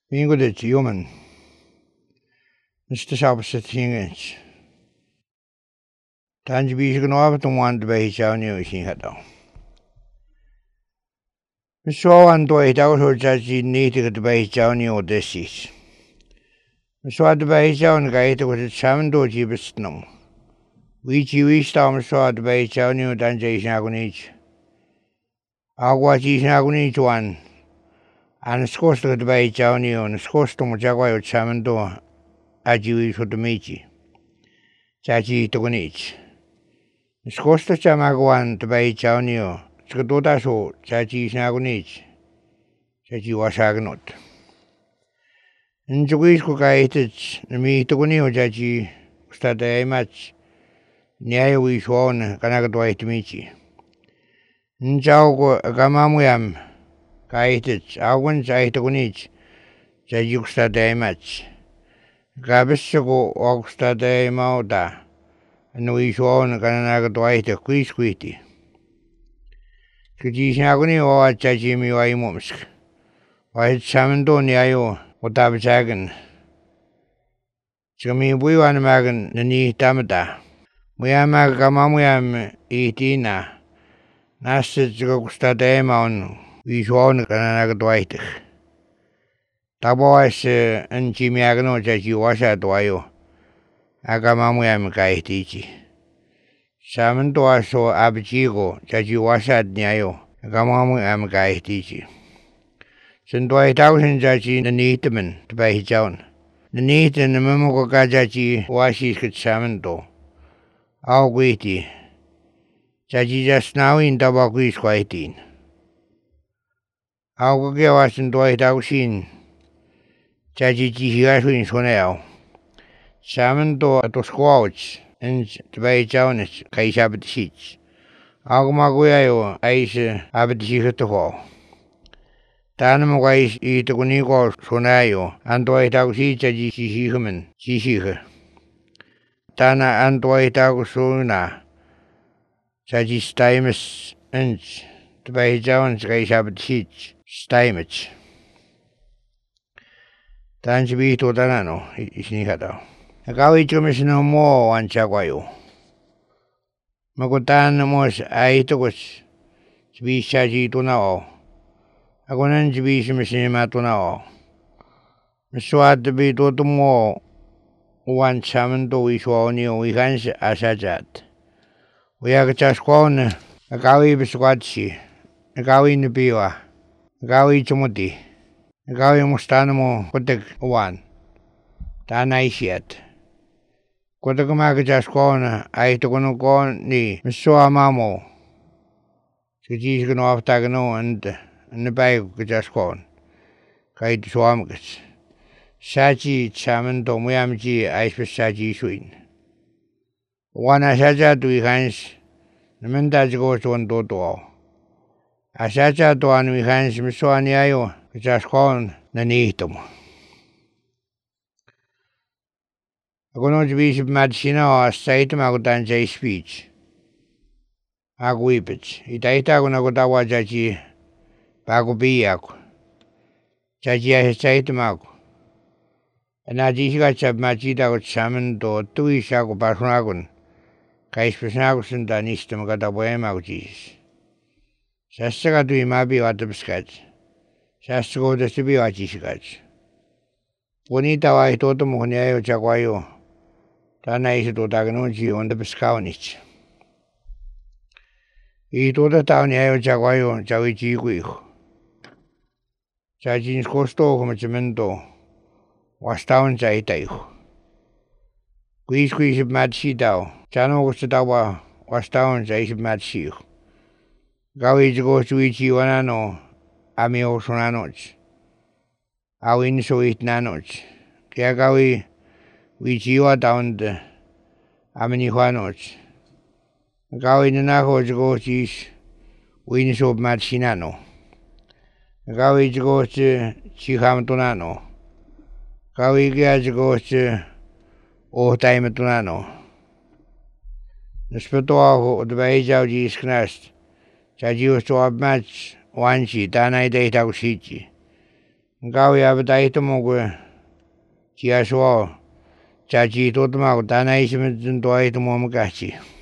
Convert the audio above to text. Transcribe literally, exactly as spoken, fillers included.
Mingudet human. Mister Shabbat Hingens. Tanji Bishgan Overton wanted to be his own new machine had down. Miss Owen do it out or judge needed to be his own new disease. Miss Wad by his own gate was a seven do jibus no. Which you wish Tom saw to be his own new Danjay Nagunich. I watch his Nagunich one. And scored to be his own new and scored to Mojagua with seven do. As you wish for the Michi. Chachi Togonich. Scosta Chamaguan to buy Chaunio, Scotota so, Chachi Snagonich, Chachi Washagnot. In Joguis Cocated, the me Togonio Chachi, State match, near we sworn Kanakatwai to Michi. In Chaugo Gamamuam, Kaited, Awans I Togonich, Chachi State match. Gabisco Oxtade Mauda. And we saw on Kanaka Dwight a quiz quitty. Kajisnagoni or Chachimi Waimumsk. Why Samantoniayo, what I've sagan. Chami Buan Magan, the knee tamata. We are Magamamiam eatina. Nasted Gokstade Maun, we saw on Kanaka Dwight. Taboas and Chimiagano Chachi Washa Dwayo. Agamamuam Kaitichi. Salmon doaso abjigo, Chachi Wasad Nyayo, Agamamuam Kaitichi. Sendway thousand Chachi the Neatman to buy his own. The neat and the Mumuko Gajachi washi could salmon do. All witty. Chachi just now in Tabaquis quietin. I'll go us and do it out seen. Chachi Chihiaswin Sonel. Salmon do at the squaws and to buy Jonas, Kaisabit sheets. Almaguayo, Ice Abit to hall. Tanam ways eat the Gunigo, Sonayo, and do it out sheets at Chihuman, Chihiha. Tana and do it out sooner. Saji Stimus and to buy Jones, Kaisabit sheets, Stimich. Tanji to Danano, is Nihado. A gawi chumis no more on Chaguayo. Magotan mos aitogos, Sbi Shaji to now. A gonan Sbi Shimisima to now. Miswat to be to more one salmon to we saw new we hands as a jet. We are just gone a gawi bisquatchi, a gawi in the biwa, a gawi chumuti, a gawi mustanamo, put the one. Tanai yet. Kotagamaga just gone, I took on gone ni, Missoa Mamo. She's going off Tagano and and the bag just gone. Kite Swamgas. Sachi, Chaman, Tomiamji, Ice Sachi Swin. One Asaja to we hands, the Mendaj goes to one door. Asaja to one we hands, Missoa Niayo, just gone, the Nitum. I'm going to be Madcina or state Magutanjay speech. I weep it. It ain't going to go to what Jaji Bagobiak. Jaji has said to Mago. And I just got a Majida with salmon to two Ishago Basragon. Kais Pesnagus and Danistum got away Magis. Sastaga to him, maybe what the sketch. Sastago the Sibiachi sketch. Bonita, I told him when I Jaguayo. Tana is to Daganoji on the Pescaunich. He told the town Yayo Jaguayo, Jawichi Guiho. Jajin's costo comacemento was town Jaitaiho. Guis Guis mad sea dow, Chano was the dawa was town Jais mad sea. Gawi goes to each Iwanano, Amio Sonanoch. Awin so it nanoch. Kiagawi. Which you are down the Aminihuanoch. Gawi Nanaho goes wins of Machinano. Gawi goes to Chihamtonano. Gawi Gaz goes to Otaimatonano. The Spetoa, the Bajaji is knast. Chaji was to have match one sheet, and I date out sheet. Ngau ya betai to mo ko chia so cha chi to ma ko ta nai sim to ai to mo ma ka chi